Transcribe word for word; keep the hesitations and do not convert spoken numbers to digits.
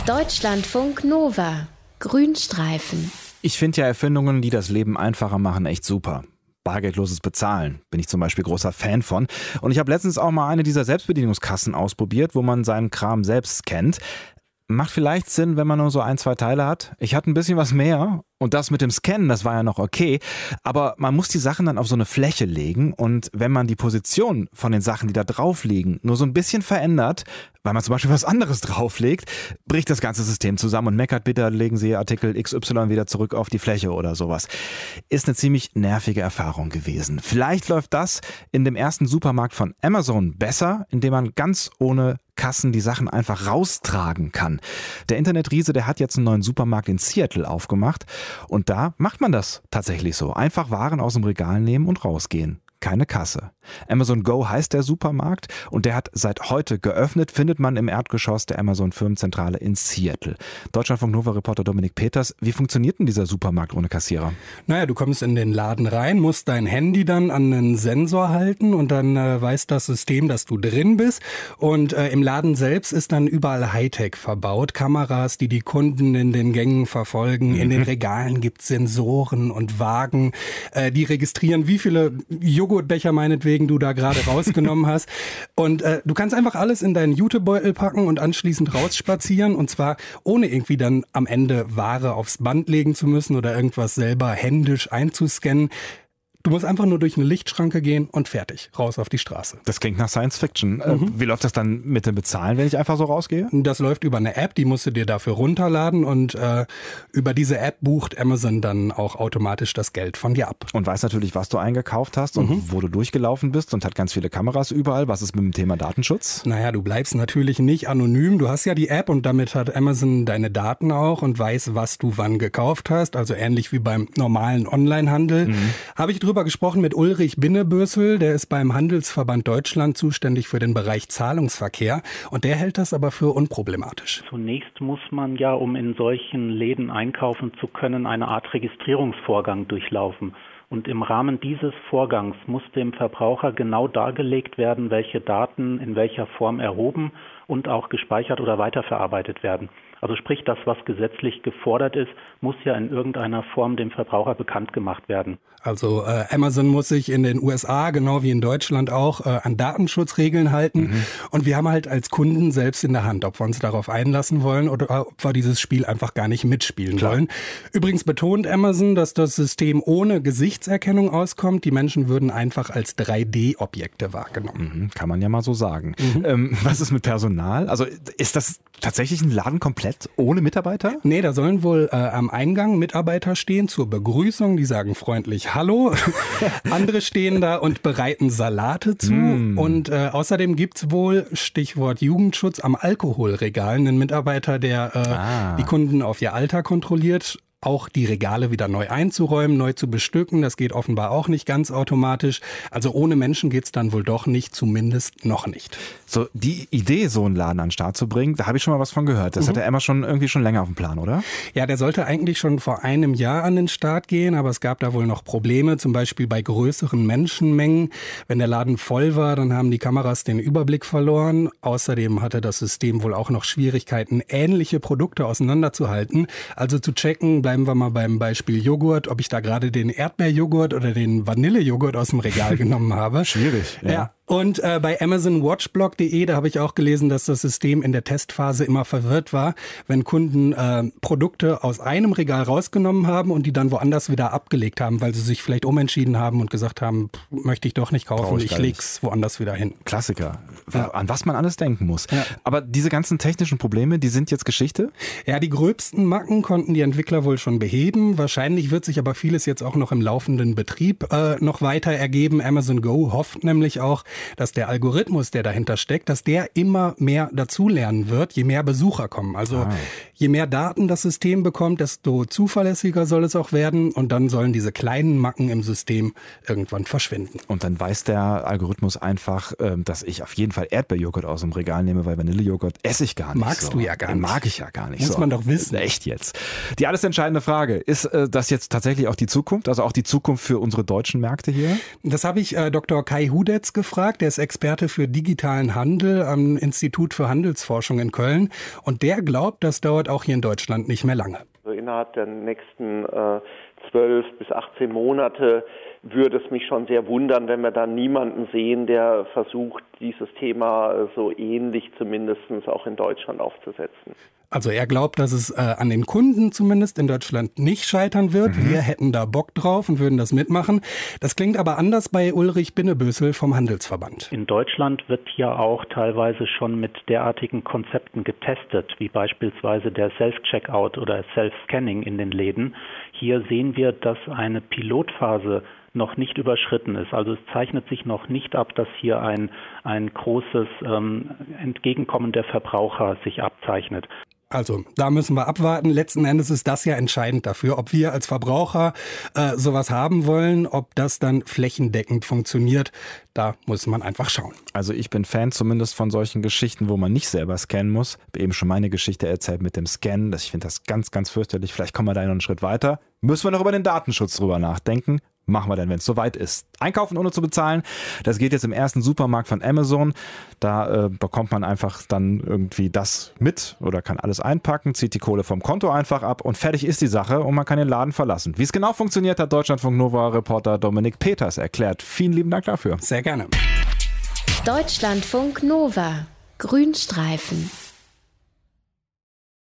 Deutschlandfunk Nova. Grünstreifen. Ich finde ja Erfindungen, die das Leben einfacher machen, echt super. Bargeldloses Bezahlen bin ich zum Beispiel großer Fan von. Und ich habe letztens auch mal eine dieser Selbstbedienungskassen ausprobiert, wo man seinen Kram selbst scannt. Macht vielleicht Sinn, wenn man nur so ein, zwei Teile hat. Ich hatte ein bisschen was mehr und das mit dem Scannen, das war ja noch okay. Aber man muss die Sachen dann auf so eine Fläche legen und wenn man die Position von den Sachen, die da drauf liegen, nur so ein bisschen verändert, weil man zum Beispiel was anderes drauflegt, bricht das ganze System zusammen und meckert, bitte legen Sie Artikel X Y wieder zurück auf die Fläche oder sowas. Ist eine ziemlich nervige Erfahrung gewesen. Vielleicht läuft das in dem ersten Supermarkt von Amazon besser, indem man ganz ohne Kassen die Sachen einfach raustragen kann. Der Internetriese, der hat jetzt einen neuen Supermarkt in Seattle aufgemacht und da macht man das tatsächlich so. Einfach Waren aus dem Regal nehmen und rausgehen. Keine Kasse. Amazon Go heißt der Supermarkt und der hat seit heute geöffnet, findet man im Erdgeschoss der Amazon Firmenzentrale in Seattle. Deutschlandfunk Nova-Reporter Dominik Peters, wie funktioniert denn dieser Supermarkt ohne Kassierer? Naja, du kommst in den Laden rein, musst dein Handy dann an einen Sensor halten und dann äh, weiß das System, dass du drin bist. Und äh, im Laden selbst ist dann überall Hightech verbaut. Kameras, die die Kunden in den Gängen verfolgen. Mhm. In den Regalen gibt's Sensoren und Wagen, äh, die registrieren, wie viele Joghurtbecher meinetwegen du da gerade rausgenommen hast. Und äh, du kannst einfach alles in deinen Jutebeutel packen und anschließend rausspazieren. Und zwar ohne irgendwie dann am Ende Ware aufs Band legen zu müssen oder irgendwas selber händisch einzuscannen. Du musst einfach nur durch eine Lichtschranke gehen und fertig, raus auf die Straße. Das klingt nach Science Fiction. Mhm. Äh, wie läuft das dann mit dem Bezahlen, wenn ich einfach so rausgehe? Das läuft über eine App, die musst du dir dafür runterladen und äh, über diese App bucht Amazon dann auch automatisch das Geld von dir ab. Und weiß natürlich, was du eingekauft hast und mhm. wo du durchgelaufen bist und hat ganz viele Kameras überall. Was ist mit dem Thema Datenschutz? Naja, du bleibst natürlich nicht anonym. Du hast ja die App und damit hat Amazon deine Daten auch und weiß, was du wann gekauft hast. Also ähnlich wie beim normalen Onlinehandel. Mhm. Habe ich drüber gesprochen mit Ulrich Binnebösel, der ist beim Handelsverband Deutschland zuständig für den Bereich Zahlungsverkehr und der hält das aber für unproblematisch. Zunächst muss man ja, um in solchen Läden einkaufen zu können, eine Art Registrierungsvorgang durchlaufen. Und im Rahmen dieses Vorgangs muss dem Verbraucher genau dargelegt werden, welche Daten in welcher Form erhoben und auch gespeichert oder weiterverarbeitet werden. Also sprich, das, was gesetzlich gefordert ist, muss ja in irgendeiner Form dem Verbraucher bekannt gemacht werden. Also äh, Amazon muss sich in den U S A, genau wie in Deutschland auch, äh, an Datenschutzregeln halten. Mhm. Und wir haben halt als Kunden selbst in der Hand, ob wir uns darauf einlassen wollen oder ob wir dieses Spiel einfach gar nicht mitspielen Klar. wollen. Übrigens betont Amazon, dass das System ohne Gesichtserkennung auskommt. Die Menschen würden einfach als drei D Objekte wahrgenommen. Mhm, kann man ja mal so sagen. Mhm. Ähm, was ist mit Personal? Also ist das tatsächlich ein Laden komplett ohne Mitarbeiter? Nee, da sollen wohl äh, am Eingang Mitarbeiter stehen zur Begrüßung. Die sagen freundlich Hallo. Andere stehen da und bereiten Salate zu. Mm. Und äh, außerdem gibt's wohl, Stichwort Jugendschutz, am Alkoholregal einen Mitarbeiter, der äh, ah. die Kunden auf ihr Alter kontrolliert. Auch die Regale wieder neu einzuräumen, neu zu bestücken. Das geht offenbar auch nicht ganz automatisch. Also ohne Menschen geht's dann wohl doch nicht, zumindest noch nicht. So, die Idee, so einen Laden an den Start zu bringen, da habe ich schon mal was von gehört. Das mhm. hat der Emma schon irgendwie schon länger auf dem Plan, oder? Ja, der sollte eigentlich schon vor einem Jahr an den Start gehen, aber es gab da wohl noch Probleme, zum Beispiel bei größeren Menschenmengen. Wenn der Laden voll war, dann haben die Kameras den Überblick verloren. Außerdem hatte das System wohl auch noch Schwierigkeiten, ähnliche Produkte auseinanderzuhalten. Also zu checken, bleiben wir mal beim Beispiel Joghurt, ob ich da gerade den Erdbeerjoghurt oder den Vanillejoghurt aus dem Regal genommen habe. Schwierig. Ja. ja. Und äh, bei Amazon Watchblog punkt de, da habe ich auch gelesen, dass das System in der Testphase immer verwirrt war, wenn Kunden äh, Produkte aus einem Regal rausgenommen haben und die dann woanders wieder abgelegt haben, weil sie sich vielleicht umentschieden haben und gesagt haben, pff, möchte ich doch nicht kaufen, ich, ich leg's woanders wieder hin. Klassiker, ja. An was man alles denken muss. Ja. Aber diese ganzen technischen Probleme, die sind jetzt Geschichte? Ja, die gröbsten Macken konnten die Entwickler wohl schon beheben. Wahrscheinlich wird sich aber vieles jetzt auch noch im laufenden Betrieb äh, noch weiter ergeben. Amazon Go hofft nämlich auch, dass der Algorithmus, der dahinter steckt, dass der immer mehr dazulernen wird, je mehr Besucher kommen. Also ah. je mehr Daten das System bekommt, desto zuverlässiger soll es auch werden und dann sollen diese kleinen Macken im System irgendwann verschwinden. Und dann weiß der Algorithmus einfach, dass ich auf jeden Fall Erdbeerjoghurt aus dem Regal nehme, weil Vanillejoghurt esse ich gar nicht. Magst so. du ja gar nicht. Mag ich ja gar nicht. Muss so. man doch wissen. Echt jetzt. Die alles entscheidende Frage, ist das jetzt tatsächlich auch die Zukunft, also auch die Zukunft für unsere deutschen Märkte hier? Das habe ich äh, Doktor Kai Hudetz gefragt. gesagt, er ist Experte für digitalen Handel am Institut für Handelsforschung in Köln. Und der glaubt, das dauert auch hier in Deutschland nicht mehr lange. Also innerhalb der nächsten äh, zwölf bis achtzehn Monate würde es mich schon sehr wundern, wenn wir dann niemanden sehen, der versucht, dieses Thema so ähnlich zumindest auch in Deutschland aufzusetzen. Also er glaubt, dass es äh, an den Kunden zumindest in Deutschland nicht scheitern wird. Mhm. Wir hätten da Bock drauf und würden das mitmachen. Das klingt aber anders bei Ulrich Binnebösel vom Handelsverband. In Deutschland wird ja auch teilweise schon mit derartigen Konzepten getestet, wie beispielsweise der Self-Checkout oder Self-Scanning in den Läden. Hier sehen wir, dass eine Pilotphase noch nicht überschritten ist. Also es zeichnet sich noch nicht ab, dass hier ein, ein großes ähm, Entgegenkommen der Verbraucher sich abzeichnet. Also, da müssen wir abwarten. Letzten Endes ist das ja entscheidend dafür, ob wir als Verbraucher äh, sowas haben wollen, ob das dann flächendeckend funktioniert. Da muss man einfach schauen. Also ich bin Fan zumindest von solchen Geschichten, wo man nicht selber scannen muss. Ich habe eben schon meine Geschichte erzählt mit dem Scannen. Ich finde das ganz, ganz fürchterlich. Vielleicht kommen wir da noch einen Schritt weiter. Müssen wir noch über den Datenschutz drüber nachdenken? Machen wir denn, wenn es soweit ist. Einkaufen ohne zu bezahlen, das geht jetzt im ersten Supermarkt von Amazon. Da äh, bekommt man einfach dann irgendwie das mit oder kann alles einpacken, zieht die Kohle vom Konto einfach ab und fertig ist die Sache und man kann den Laden verlassen. Wie es genau funktioniert, hat Deutschlandfunk Nova-Reporter Dominik Peters erklärt. Vielen lieben Dank dafür. Sehr gerne. Deutschlandfunk Nova. Grünstreifen.